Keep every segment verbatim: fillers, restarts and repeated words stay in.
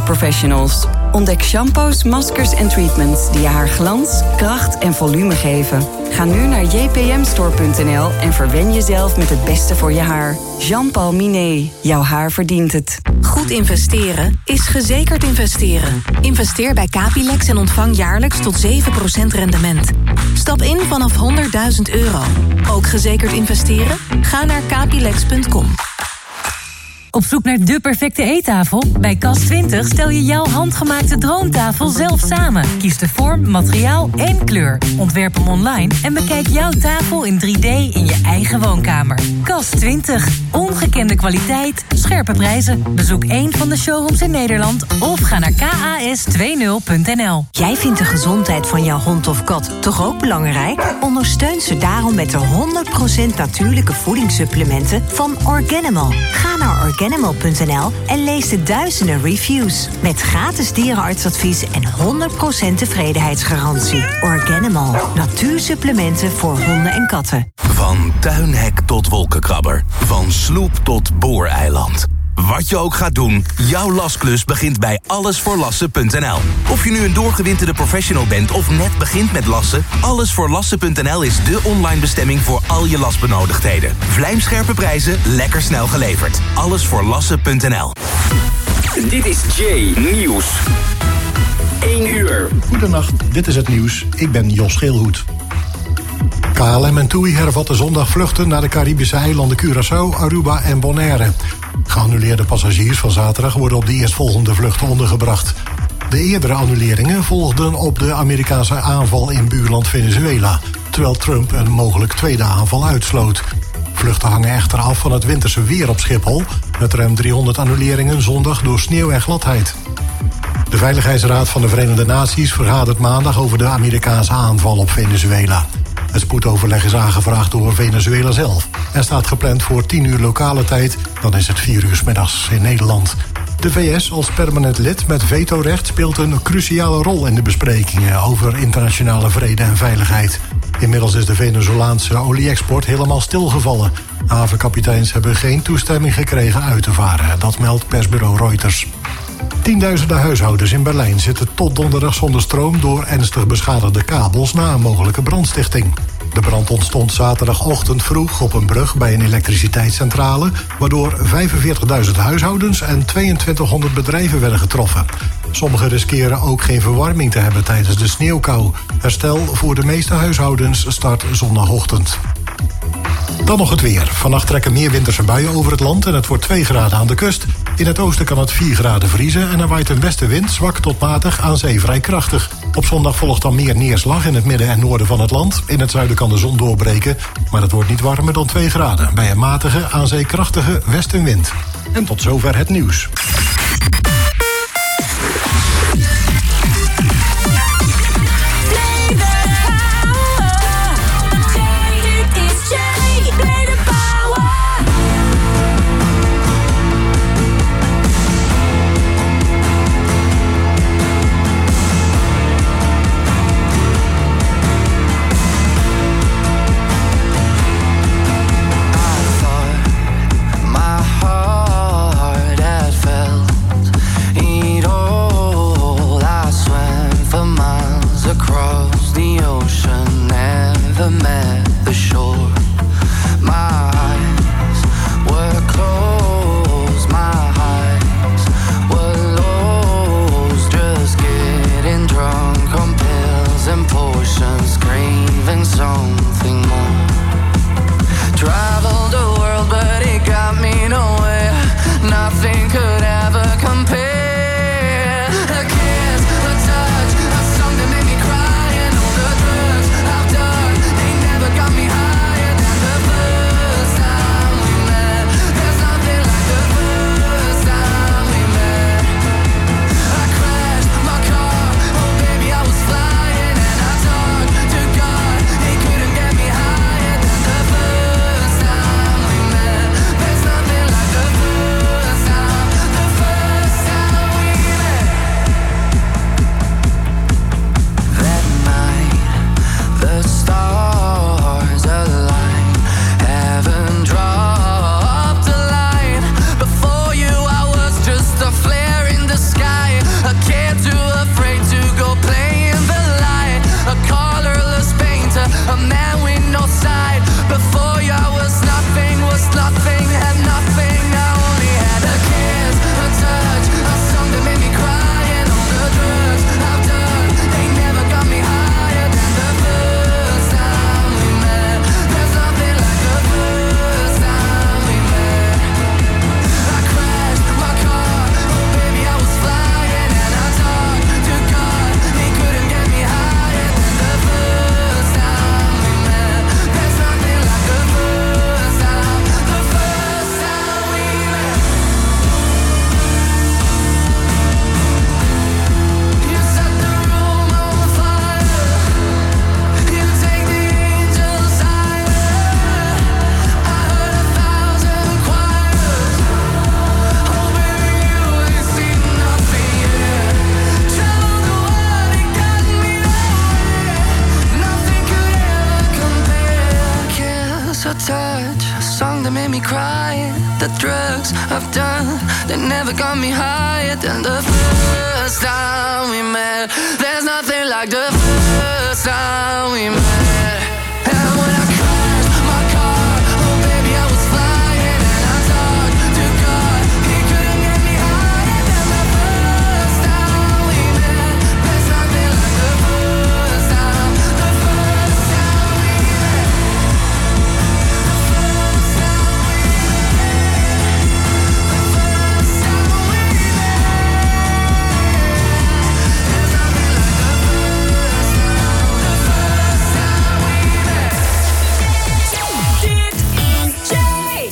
Professionals. Ontdek shampoos, maskers en treatments die je haar glans, kracht en volume geven. Ga nu naar j p m store punt n l en verwen jezelf met het beste voor je haar. Jean-Paul Minet, jouw haar verdient het. Goed investeren is gezekerd investeren. Investeer bij Capilex en ontvang jaarlijks tot zeven procent rendement. Stap in vanaf honderdduizend euro. Ook gezekerd investeren? Ga naar capilex punt com. Op zoek naar de perfecte eettafel? Bij Kast twintig stel je jouw handgemaakte droomtafel zelf samen. Kies de vorm, materiaal en kleur. Ontwerp hem online en bekijk jouw tafel in drie D in je eigen woonkamer. Kast twintig. Ongekende kwaliteit, scherpe prijzen. Bezoek één van de showrooms in Nederland of ga naar k a s twintig punt n l. Jij vindt de gezondheid van jouw hond of kat toch ook belangrijk? Ondersteun ze daarom met de honderd procent natuurlijke voedingssupplementen van Organimal. Ga naar Organimal. Organimal punt n l en lees de duizenden reviews. Met gratis dierenartsadvies en honderd procent tevredenheidsgarantie. Organimal. Natuursupplementen voor honden en katten. Van tuinhek tot wolkenkrabber. Van sloep tot booreiland. Wat je ook gaat doen, jouw lasklus begint bij alles voor lassen punt n l. Of je nu een doorgewinterde professional bent of net begint met lassen, alles voor lassen punt n l is de online bestemming voor al je lasbenodigdheden. Vlijmscherpe prijzen, lekker snel geleverd. alles voor lassen punt n l. Dit is Jay Nieuws. één uur. Goedenacht, dit is het nieuws. Ik ben Jos Geelhoed. K L M en TUI hervatten zondag vluchten naar de Caribische eilanden Curaçao, Aruba en Bonaire. Geannuleerde passagiers van zaterdag worden op de eerstvolgende vluchten ondergebracht. De eerdere annuleringen volgden op de Amerikaanse aanval in buurland Venezuela, terwijl Trump een mogelijk tweede aanval uitsloot. Vluchten hangen echter af van het winterse weer op Schiphol, met ruim driehonderd annuleringen zondag door sneeuw en gladheid. De Veiligheidsraad van de Verenigde Naties vergadert maandag over de Amerikaanse aanval op Venezuela. Het spoedoverleg is aangevraagd door Venezuela zelf en staat gepland voor tien uur lokale tijd, dan is het vier uur 's middags in Nederland. De V S als permanent lid met vetorecht speelt een cruciale rol in de besprekingen over internationale vrede en veiligheid. Inmiddels is de Venezolaanse olie-export helemaal stilgevallen. Havenkapiteins hebben geen toestemming gekregen uit te varen, dat meldt persbureau Reuters. Tienduizenden huishoudens in Berlijn zitten tot donderdag zonder stroom door ernstig beschadigde kabels na een mogelijke brandstichting. De brand ontstond zaterdagochtend vroeg op een brug bij een elektriciteitscentrale, waardoor vijfenveertigduizend huishoudens en tweeëntwintighonderd bedrijven werden getroffen. Sommigen riskeren ook geen verwarming te hebben tijdens de sneeuwkou. Herstel voor de meeste huishoudens start zondagochtend. Dan nog het weer. Vannacht trekken meer winterse buien over het land en het wordt twee graden aan de kust. In het oosten kan het vier graden vriezen en er waait een westenwind zwak tot matig aan zee vrij krachtig. Op zondag volgt dan meer neerslag in het midden en noorden van het land. In het zuiden kan de zon doorbreken, maar het wordt niet warmer dan twee graden. Bij een matige, aan zee krachtige westenwind. En tot zover het nieuws. never got me higher than the first time we met. There's nothing like the first time we met. And when I crashed my car, oh baby I was flying, and I talked to God, he couldn't get me higher than the first time we met. There's nothing like the first time, the first time we met. The first time we met. The first time we met. There's nothing like the first time, the first time we met. D J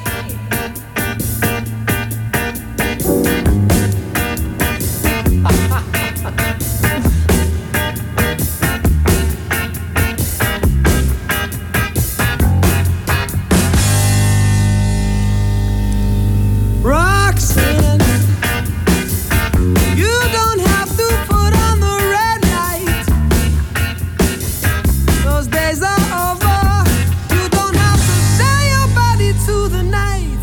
Roxanne, you don't have to put on the red light. Those days are over. You don't have to sell your body to the night.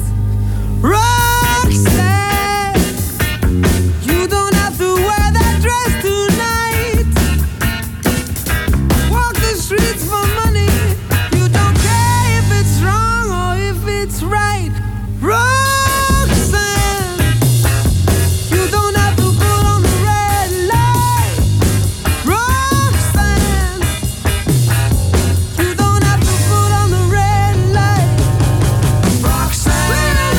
Roxanne, you don't have to wear that dress tonight. Walk the streets for money. You don't care if it's wrong or if it's right. Roxanne, you don't have to put on the red light. Roxanne, you don't have to put on the red light. Roxanne,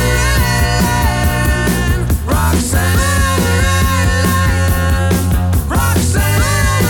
Roxanne, Roxanne, Roxanne,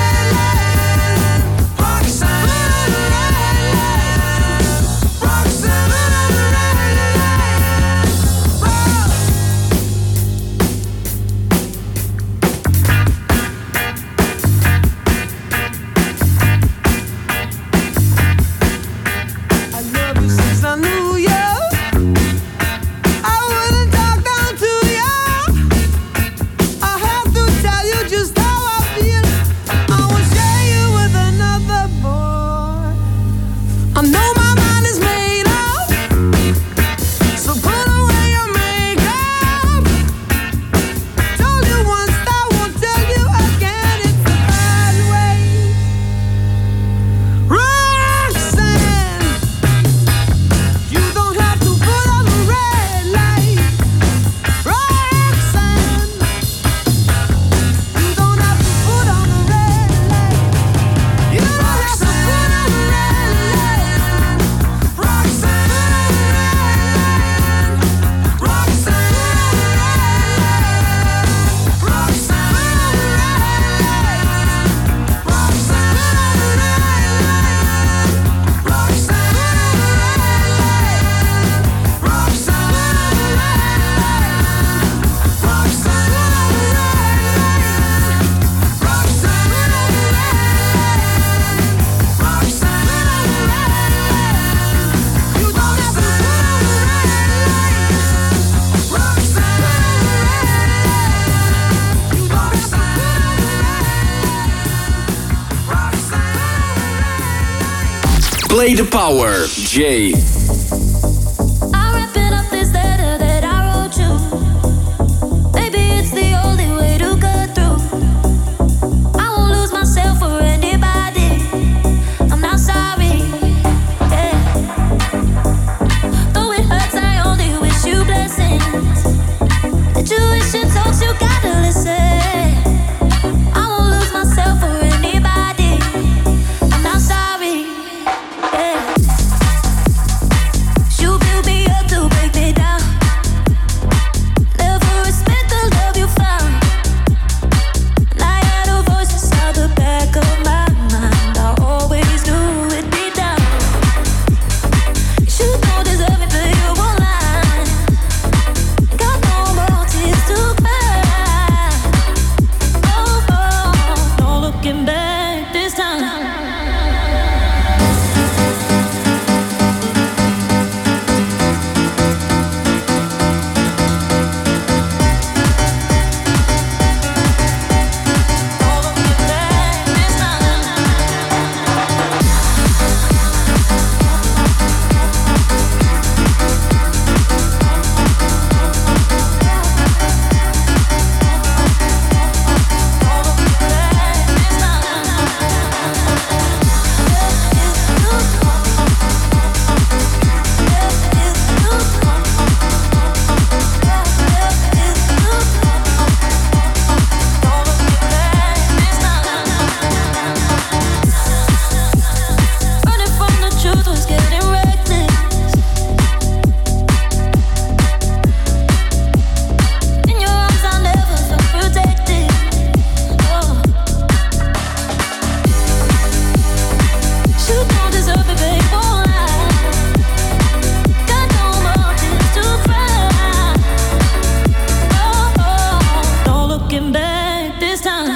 I love you since I knew you. I wouldn't talk down to you. I have to tell you just how I feel. I won't share you with another boy. I know my mind is made up, so put away your makeup. Told you once, I won't tell you again. It's a bad way. Roxanne, you don't have to put on the red light. Roxanne, you don't have to put on the red light. You don't have to put on the red light. Roxanne, Roxanne, Roxanne, Play the Power, Jay. I'm wrapping up this letter that I wrote you. Maybe it's the only way to get through. I won't lose myself for anybody. I'm not sorry. Yeah. Though it hurts, I only wish you blessings. The tuition talks, you gotta listen. I won't lose myself for anybody. I'm not sorry. Yeah. looking back this time.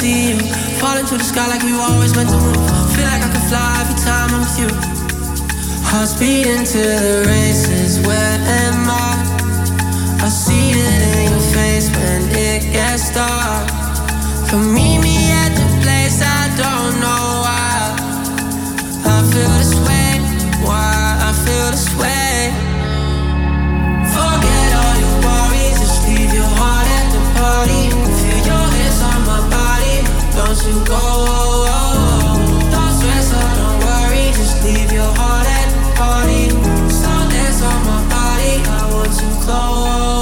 see you. Falling to the sky like we were always meant to move. Feel like I can fly every time I'm with you. Hearts beating to the races, where am I? I see it in your face when it gets dark. Come meet me at the place I don't know why. I feel this way, why I feel this way. Forget all your worries, just leave your heart at the party. Feel your hips on my body, don't you go. Don't stress or don't worry, just leave your heart at the party. So dance on my body, I want you close.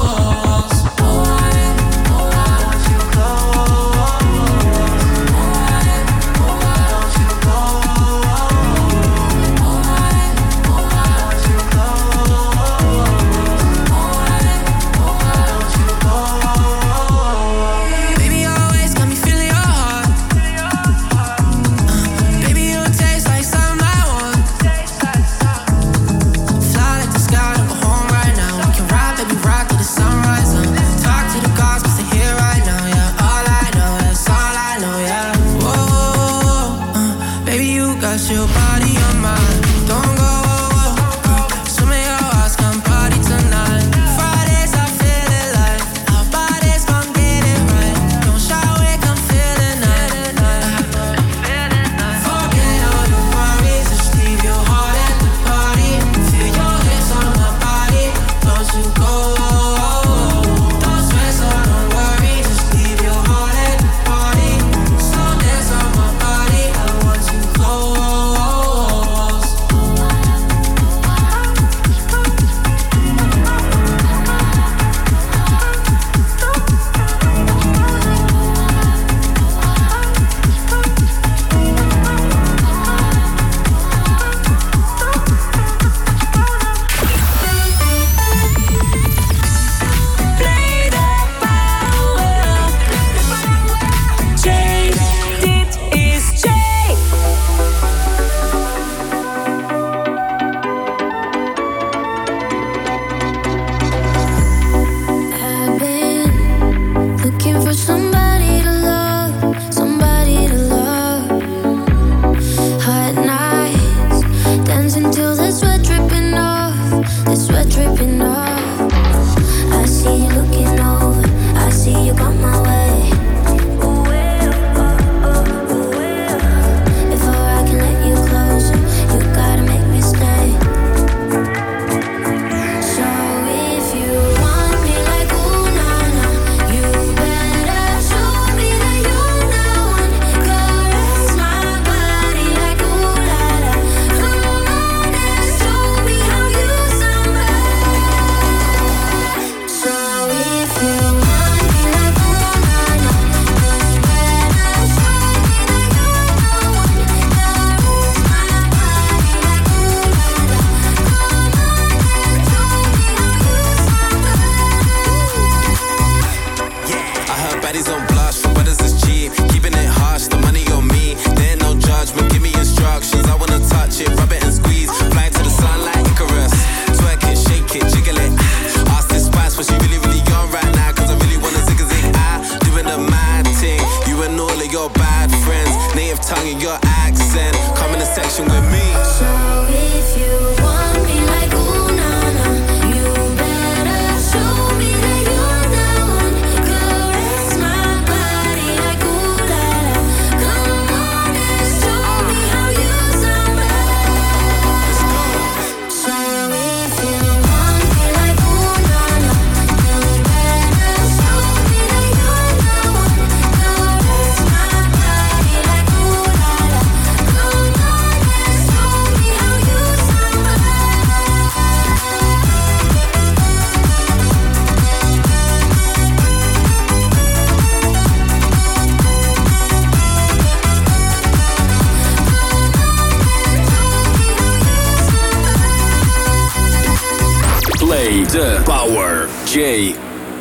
The Power J.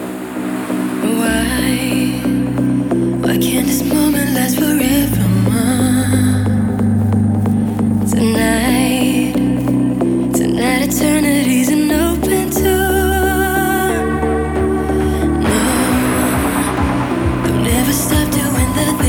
Why? Why can't this moment last forever? Tonight, tonight eternity's an open door. No, don't ever stop doing the thing.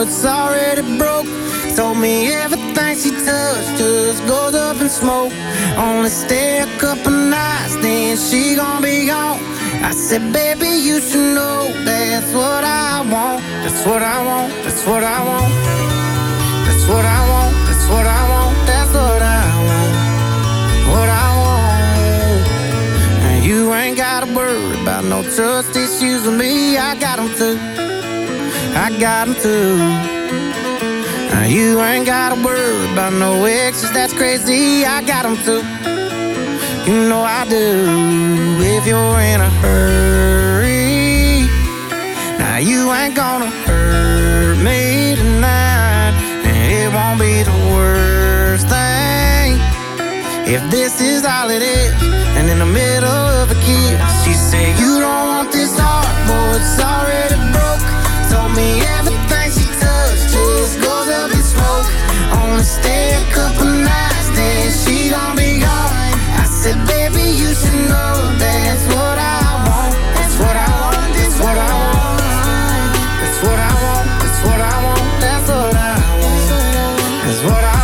it's already broke. Told me everything she touched just goes up in smoke. Only stay a couple nights, then she gon' be gone. I said, baby, you should know that's what I want. That's what I want, that's what I want. That's what I want, that's what I want. That's what I want, what I want. And you ain't gotta worry about no trust issues with me. I got them too, I got them too. Now you ain't gotta worry about no exes, that's crazy. I got them too, you know I do. If you're in a hurry, now you ain't gonna hurt me tonight. And it won't be the worst thing if this is all it is. And in the middle of a kiss, she said, you don't want this heart, boy, it's already broke. Told me everything she touched just goes up in smoke. Only stay a couple nights, then she gon' be gone. I said, baby, you should know that's what I want. That's what I want, that's what I want. That's what I want, that's what I want. That's what I want, that's what I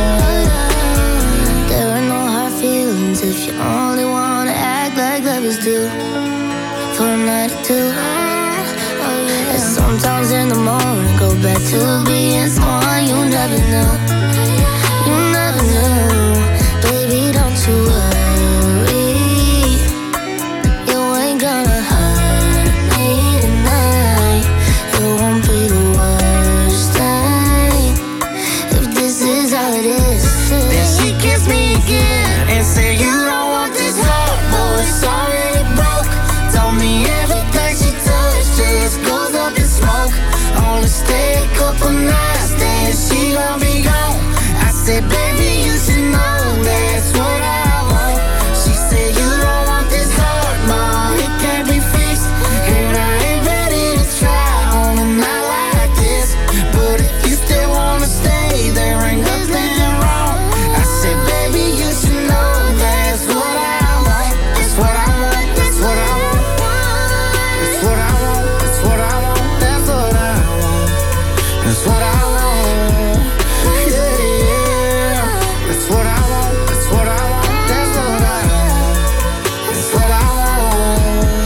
want. There are no hard feelings if you only wanna act like lovers do. For a night or two. And sometimes in the morning go back to being someone you never knew. You never knew. Baby, don't you worry, you ain't gonna hurt me tonight. It won't be the worst thing if this is all it is. Then she kissed me again and said, you don't want this heart, boy, it's already broke. Told me everything she touched just goes up in smoke. Only stay a couple nights, then she gon' be gone. I said, baby, you should know that's what I want. She said, you don't want this heart, ma, it can't be fixed. And I ain't ready to try on a night like this. But if you still wanna stay, there ain't nothing wrong. I said, baby, you should know that's what I want. That's what I want, that's what I want. That's what I want, that's what I want. That's what I want, that's what I want. Yeah, yeah. That's what I want, that's what I want. That's what I want, that's what I want.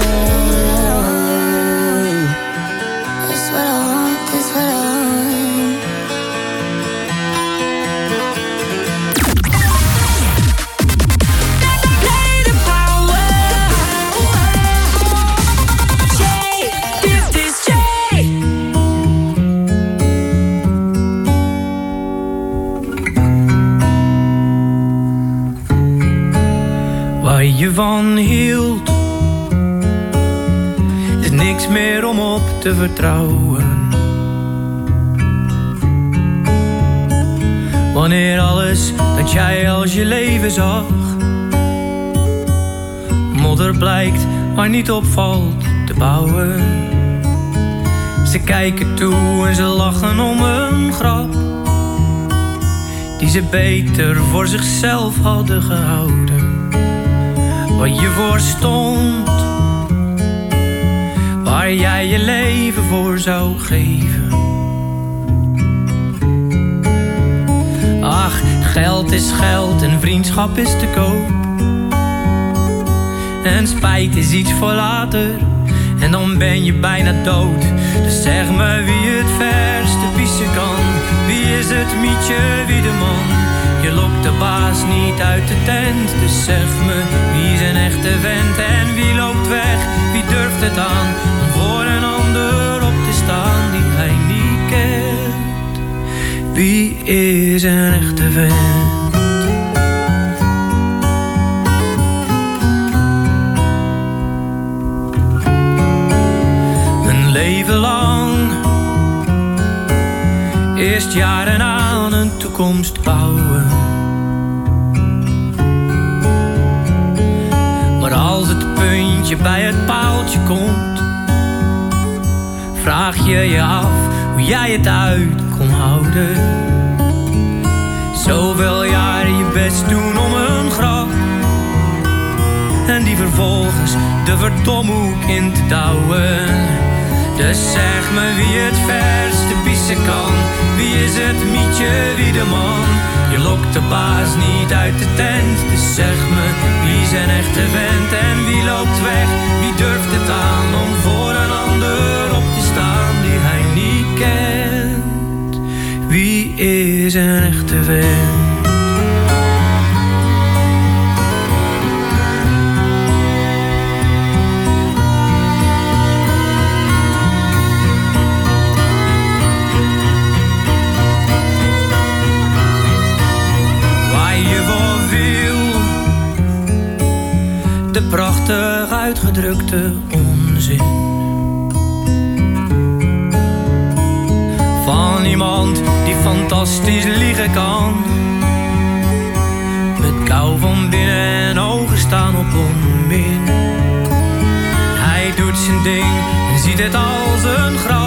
That's what I want, that's what I want. Waar je van hield, is niks meer om op te vertrouwen. Wanneer alles dat jij als je leven zag, modder blijkt waar niet opvalt te bouwen. Ze kijken toe en ze lachen om een grap die ze beter voor zichzelf hadden gehouden. Waar je voor stond, waar jij je leven voor zou geven. Ach, geld is geld en vriendschap is te koop. En spijt is iets voor later, en dan ben je bijna dood. Dus zeg me wie het verste pissen kan. Wie is het mietje, wie de man? Je lokt de baas niet uit de tent. Dus zeg me wie is een echte vent en wie loopt weg? Wie durft het aan om voor een ander op te staan die hij niet kent? Wie is een echte vent? Een leven lang, eerst jaren aan een toekomst bouwen. Maar als het puntje bij het paaltje komt, vraag je je af hoe jij het uit kon houden. Zoveel jaren je best doen om een grap, en die vervolgens de verdomhoek in te douwen. Dus zeg me wie het verste pissen kan. Wie is het mietje, wie de man? Je lokt de baas niet uit de tent. Dus zeg me wie is een echte vent. En wie loopt weg, wie durft het aan om voor een ander op te staan die hij niet kent. Wie is een echte vent? De prachtig uitgedrukte onzin van iemand die fantastisch liegen kan, met kou van binnen en ogen staan op onmin. Hij doet zijn ding en ziet het als een grap,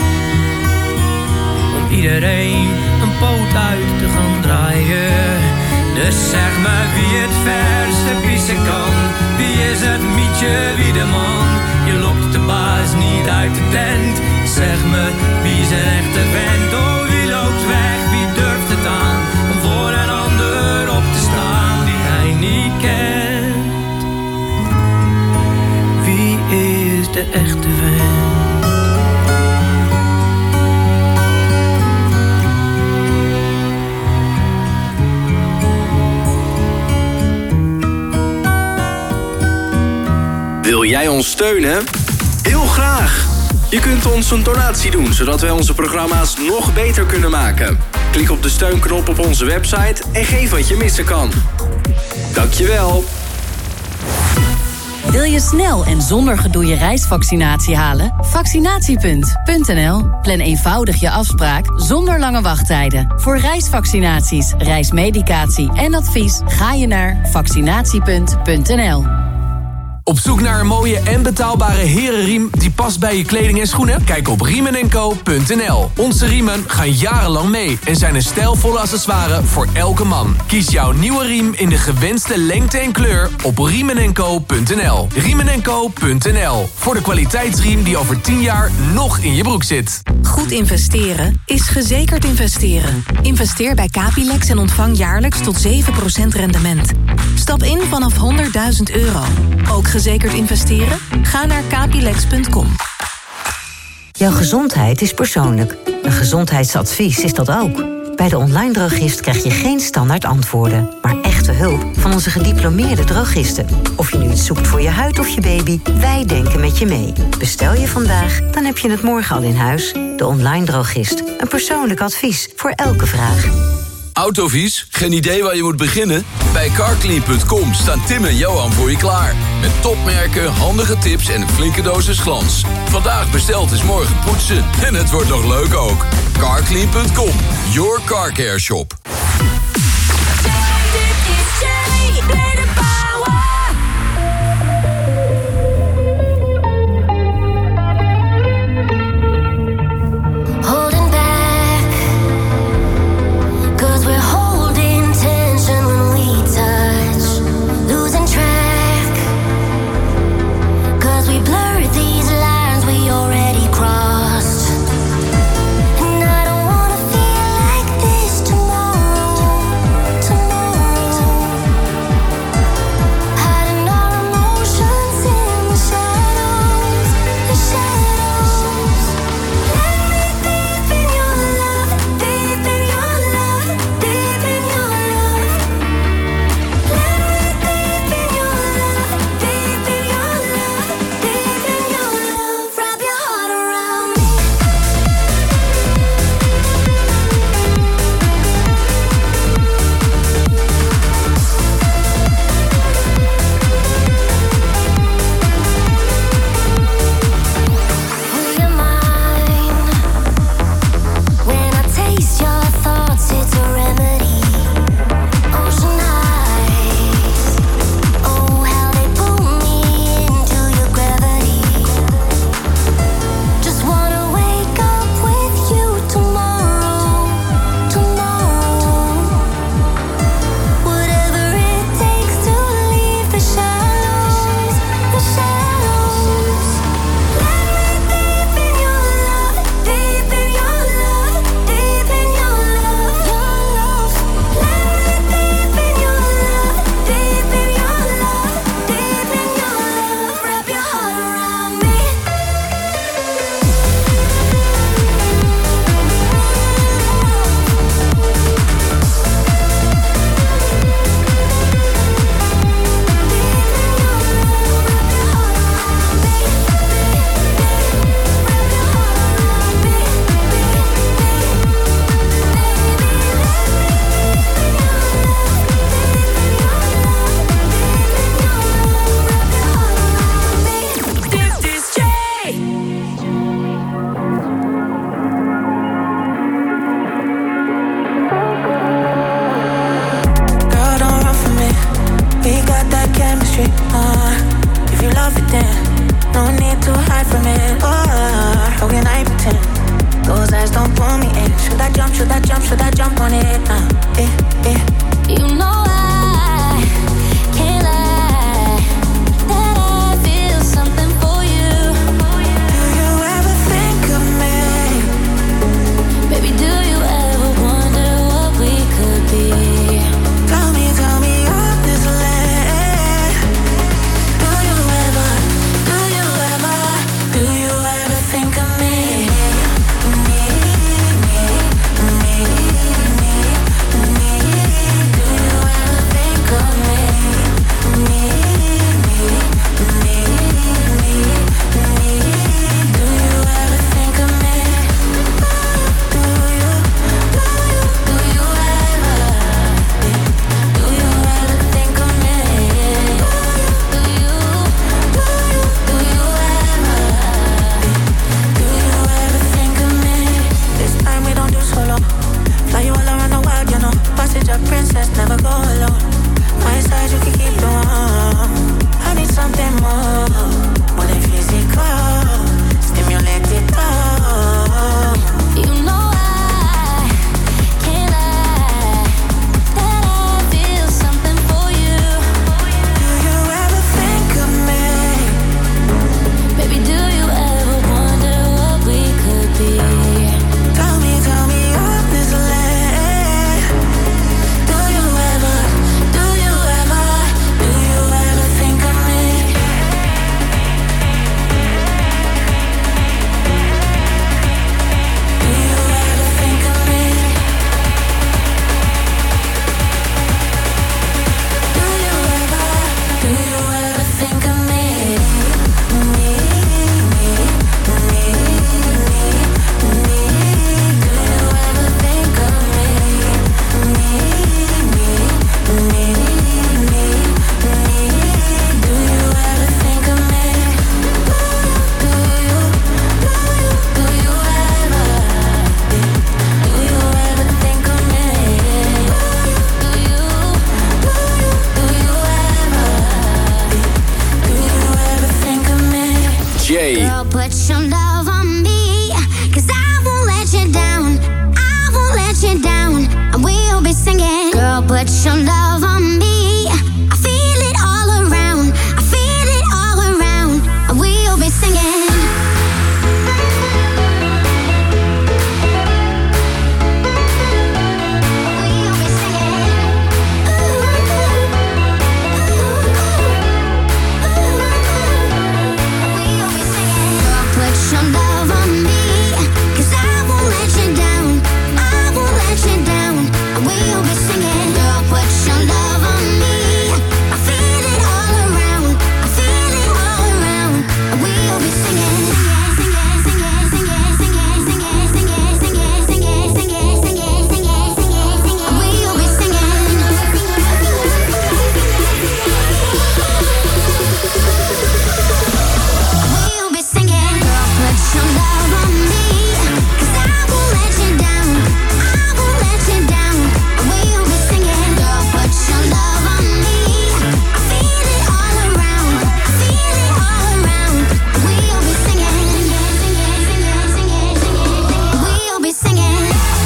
om iedereen een poot uit te gaan draaien. Dus zeg me wie het verste pissen kan. Wie is het mietje, wie de man? Je lokt de baas niet uit de tent. Zeg me wie is een echte vent? Oh, wie loopt weg, wie durft het aan om voor een ander op te staan die hij niet kent? Wie is de echte vent? Wil jij ons steunen? Heel graag! Je kunt ons een donatie doen, zodat wij onze programma's nog beter kunnen maken. Klik op de steunknop op onze website en geef wat je missen kan. Dankjewel! Wil je snel en zonder gedoe je reisvaccinatie halen? Vaccinatiepunt punt n l. Plan eenvoudig je afspraak zonder lange wachttijden. Voor reisvaccinaties, reismedicatie en advies ga je naar vaccinatiepunt punt n l. Op zoek naar een mooie en betaalbare herenriem die past bij je kleding en schoenen? Kijk op riemen en co punt n l. Onze riemen gaan jarenlang mee en zijn een stijlvolle accessoire voor elke man. Kies jouw nieuwe riem in de gewenste lengte en kleur op riemen en co punt n l. riemen en co punt n l. Voor de kwaliteitsriem die over tien jaar nog in je broek zit. Goed investeren is gezekerd investeren. Investeer bij Capilex en ontvang jaarlijks tot zeven procent rendement. Stap in vanaf honderdduizend euro. Ook gezekerd investeren? Ga naar capilex punt com. Jouw gezondheid is persoonlijk. Een gezondheidsadvies is dat ook. Bij de online drogist krijg je geen standaard antwoorden, maar echte hulp van onze gediplomeerde drogisten. Of je nu iets zoekt voor je huid of je baby, wij denken met je mee. Bestel je vandaag, dan heb je het morgen al in huis. De online drogist. Een persoonlijk advies voor elke vraag. Autovies? Geen idee waar je moet beginnen? Bij carclean punt com staan Tim en Johan voor je klaar. Met topmerken, handige tips en een flinke dosis glans. Vandaag besteld is morgen poetsen. En het wordt nog leuk ook. carclean punt com, your car care shop. Tomorrow chemistry. Uh, if you love it, then no need to hide from it. Oh, how can I pretend? Those eyes don't pull me in. Should I jump? Should I jump? Should I jump on it? Uh, eh, eh. You know I can't lie that I feel something for you. Do you ever think of me? Baby, do you ever wonder what we could be? Tell me, tell me honestly. Do you ever, do you ever, do you ever think of me? Me, me, me, me, me. Do you ever think of me? Me, me, me, me, me. Do you ever think of me? Do you, do you, do you ever? Do you ever think of me? Do you, do you, do you ever? Do you ever think of me? This time we don't do solo. Fly you all around the world, you know. Passenger princess, never go alone. My side you can keep the warm. I need something more, more than physical. Stimulate it all. You know I can't lie that I feel something for you. Do you ever think of me? Baby, do you ever wonder what we could be? Tell me, tell me honestly. Do you ever, do you ever, do you ever think of me? Do you ever think of me? Do you ever, do you ever think of me? Me, me, me, me, me. Do you ever think of me? Me, me, me, me, me. Do you ever think of me? Do you, do you, do you ever? Do you ever think of me? Do you, do you, do you ever? Do you ever think of me? Jay. Girl, put your love on me, 'cause I won't let you down. I won't let you down. And we'll be singing. Girl, put your love on me. I feel it all around. I feel it all around. And we'll be singing. We'll be singing. Girl, put your love on me, 'cause I won't let you down. I won't let you down. And we'll be singing. Girl, put your love on me. I feel it all around. I feel it all around. And we'll be singing. Singing, singing, singing, singing, singing, singing, singing, singing, singing, singing, singing, singing, singing. And we'll be singing. We'll be singing. Girl, put your love on me, 'cause I won't let you down. I won't let you down. And we'll be singing. Girl, put your love on me. I feel it all around. I feel it all around. And we'll be singing. We'll be singing.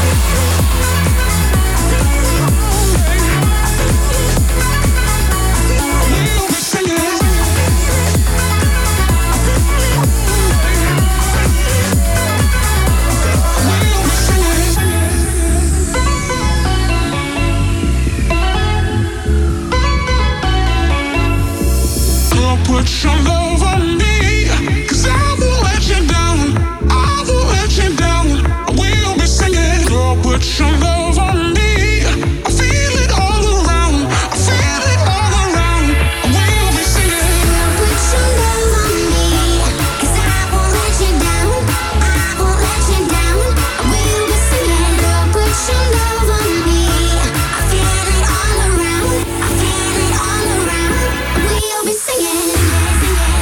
Girl, put your love on me, 'cause I won't let you down. I won't let you down. We'll be singing. Girl, put your love on me. I feel it all around. I feel it all around. We'll be singing. Put your love on me, 'cause I won't let you down. I won't let you down. We'll be singing. Girl, put your love on me. I feel it all around. I feel it all around. We'll be singing.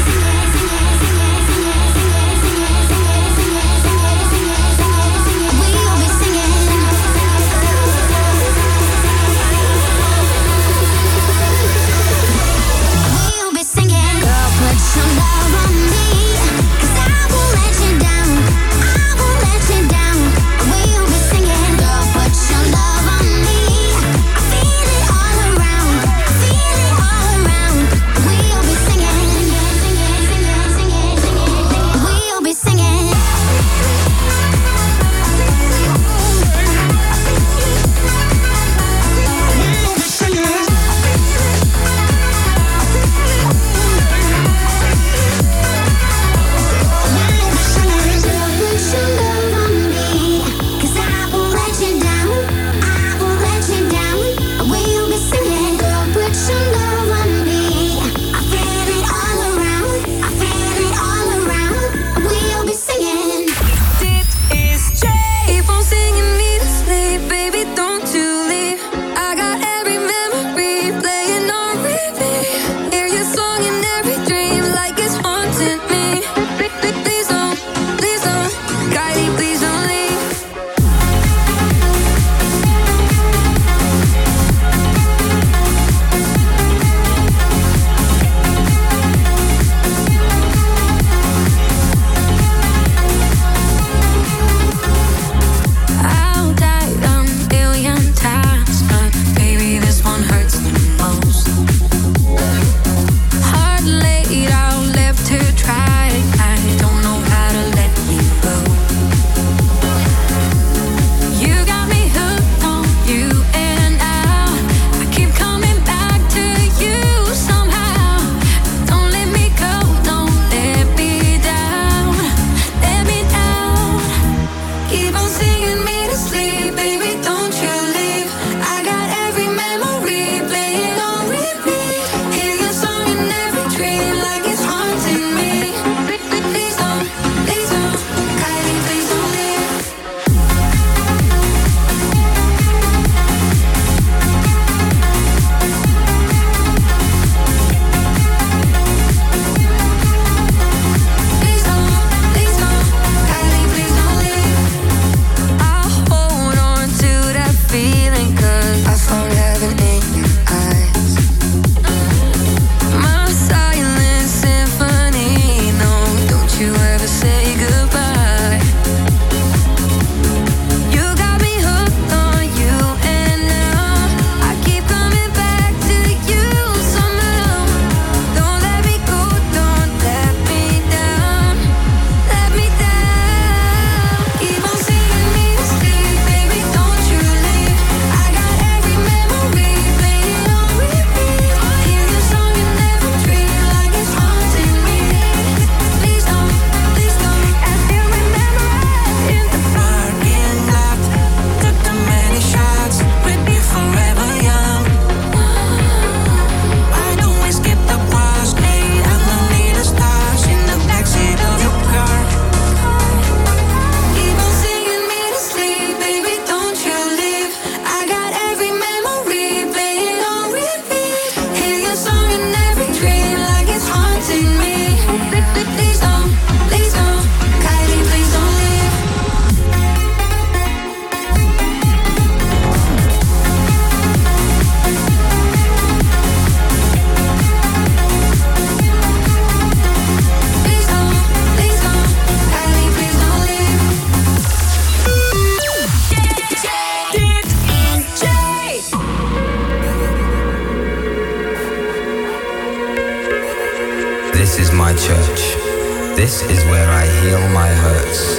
This is my church. This is where I heal my hurts.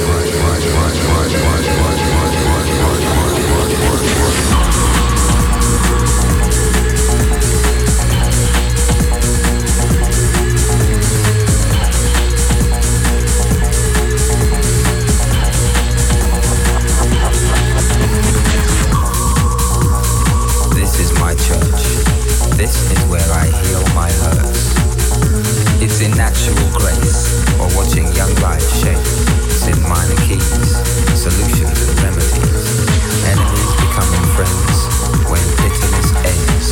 This is my church. This is where I heal my hurts. It's in natural grace, or watching young life shape. It's in minor keys, solutions and remedies. Enemies becoming friends when bitterness ends.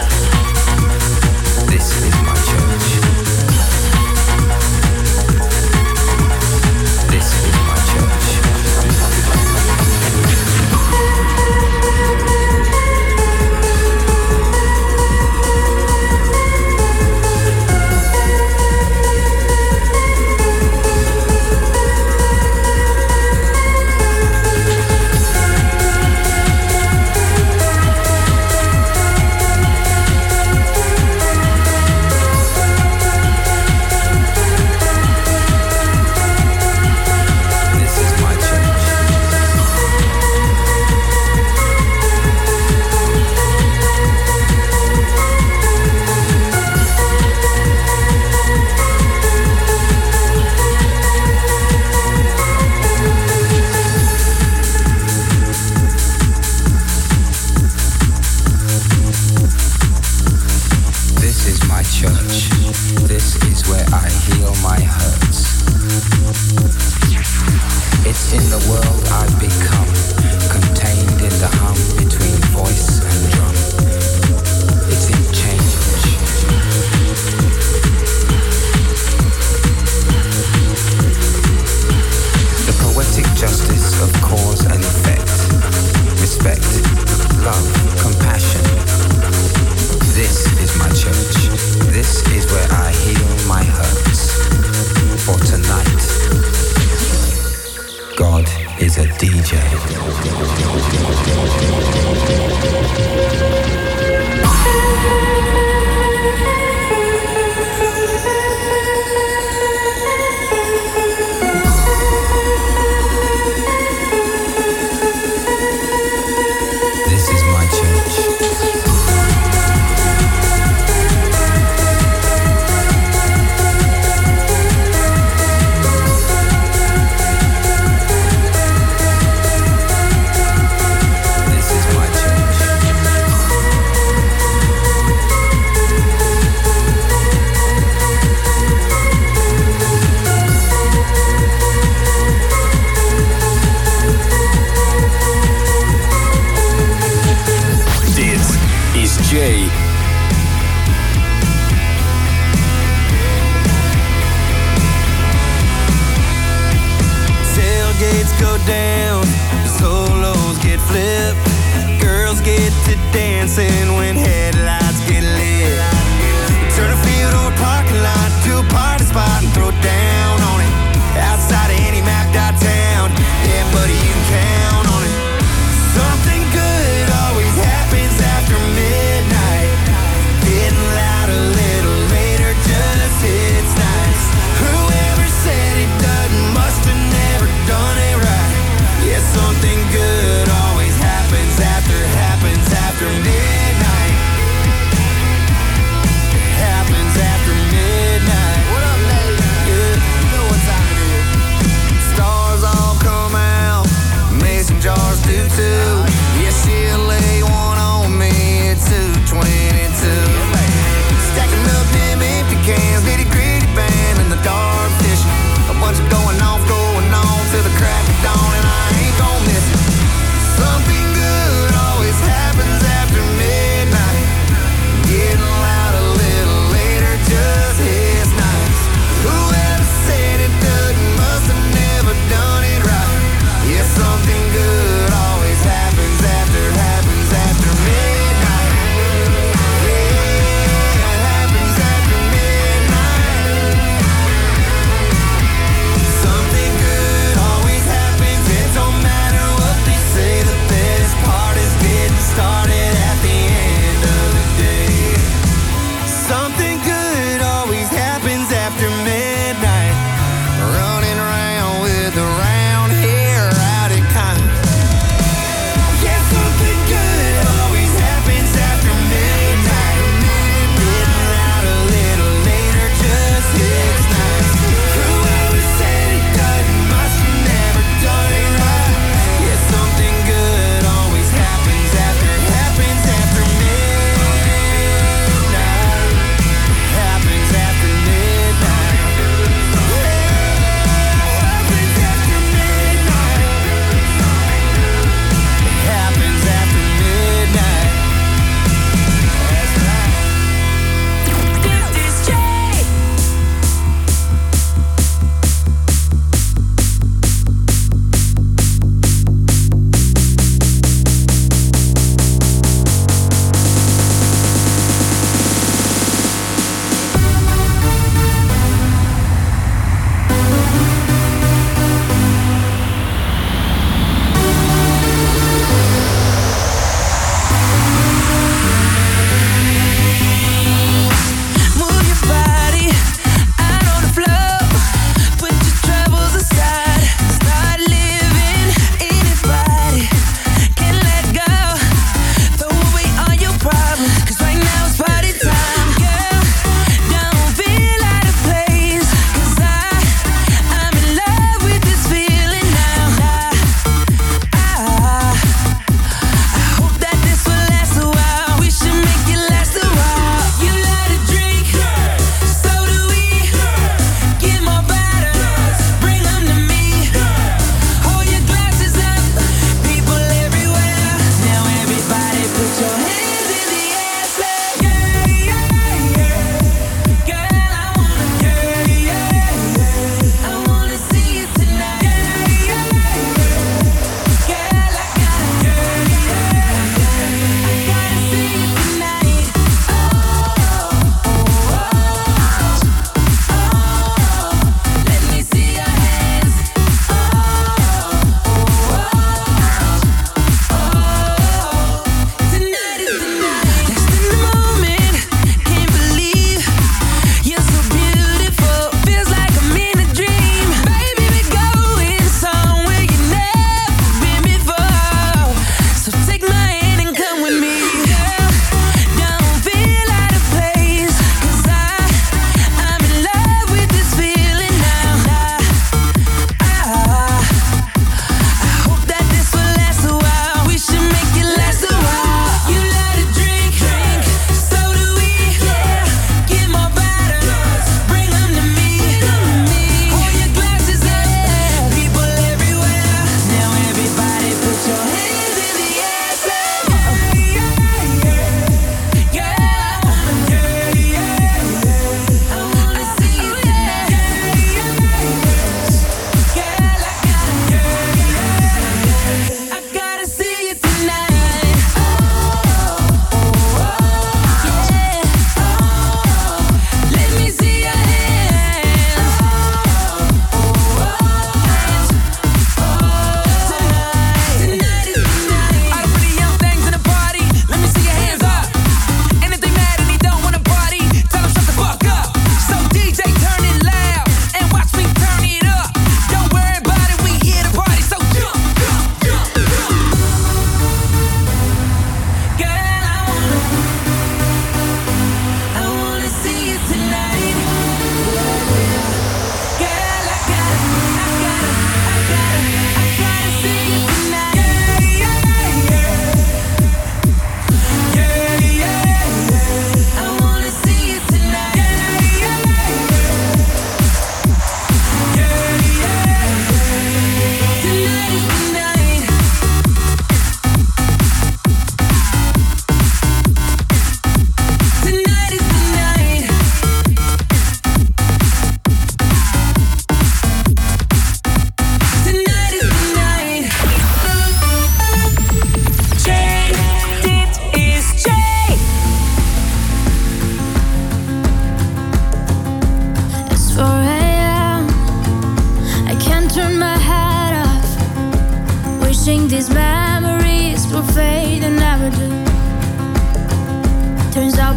This is my church. This is my church. Something good always happens after, happens after midnight.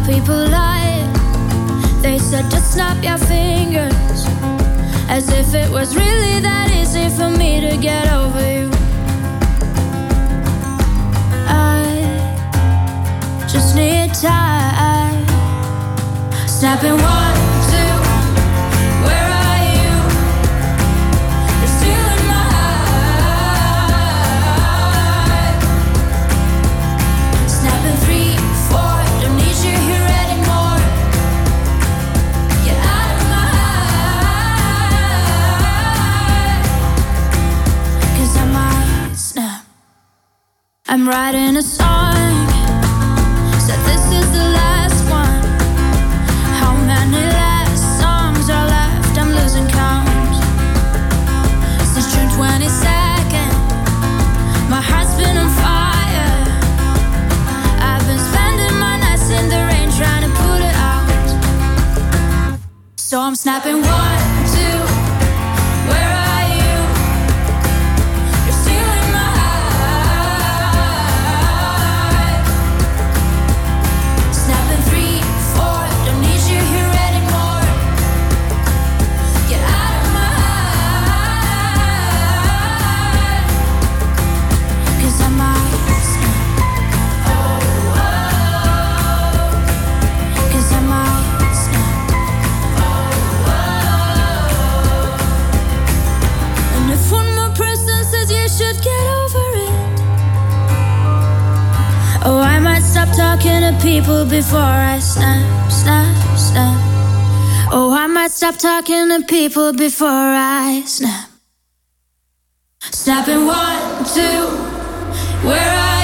people lie. They said just snap your fingers, as if it was really that easy for me to get over you. I just need time. Snapping one, two, where are you? You're still in my heart. Snapping three, four, don't need you here anymore. Get out of my heart, 'cause I might snap. I'm writing a song, said this is the last one. How many last songs are left? I'm losing count. Since June twenty-second, my heart's been on fire. I've been spending my nights in the rain trying to put it out. So I'm snapping one, two, where are you? You're still in my heart. Snapping three, four, don't need you here anymore. Get out of my heart, 'cause I might snap. Oh, oh, 'cause I might snap. Oh, oh. And if one more person says you should get over it, oh, I might stop talking to people before I snap, snap, snap. Oh, I might stop talking to people before I snap. Snapping one, two, where are